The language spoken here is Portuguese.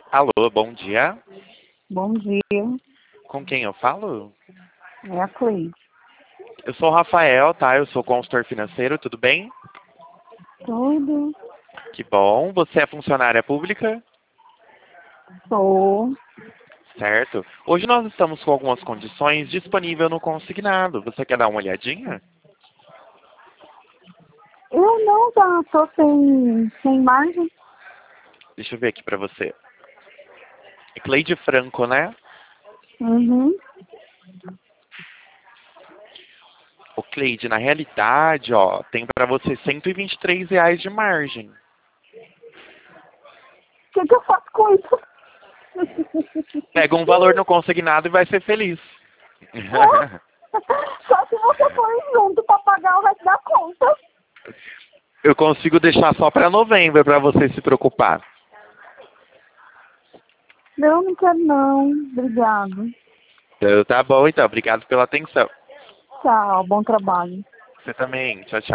Alô, bom dia. Bom dia, Com quem eu falo? é a Cleide. Eu sou o Rafael, tá? Eu sou consultor financeiro, tudo bem? Tudo, Que bom. Você é funcionária pública? sou. Certo. Hoje nós estamos com algumas condições disponíveis no consignado. Você quer dar uma olhadinha? Eu não, tá, tô sem margem. Deixa eu ver aqui pra você. É Cleide Franco, né? Uhum. O Cleide, na realidade, ó, tem pra você R$ 123 de margem. O que eu faço com isso? Pega um valor no consignado e vai ser feliz. Só se você for junto pra pagar o resto da conta. Eu consigo deixar só pra novembro pra você se preocupar. Não, não quero não. Obrigado. Então, tá bom, então. Obrigado pela atenção. Tchau, bom trabalho. Você também. Tchau, tchau.